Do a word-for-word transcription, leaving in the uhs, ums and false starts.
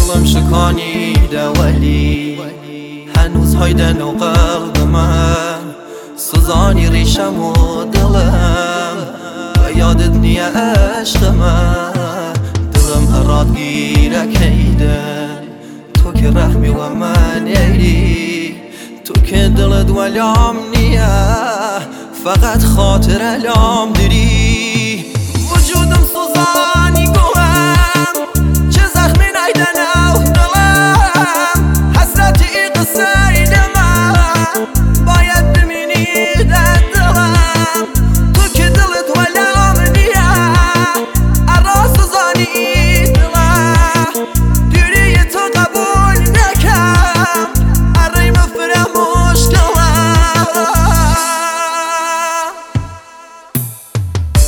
دلم شکانیده ولی هنوز هایدن و قلب من سوزانی ریشم و دلم و یادت نیه عشق من دلم اراد گیره کیدن تو که رحمی و من ایری تو که دلت ولام نیه فقط خاطر الام داری وجودم سوزان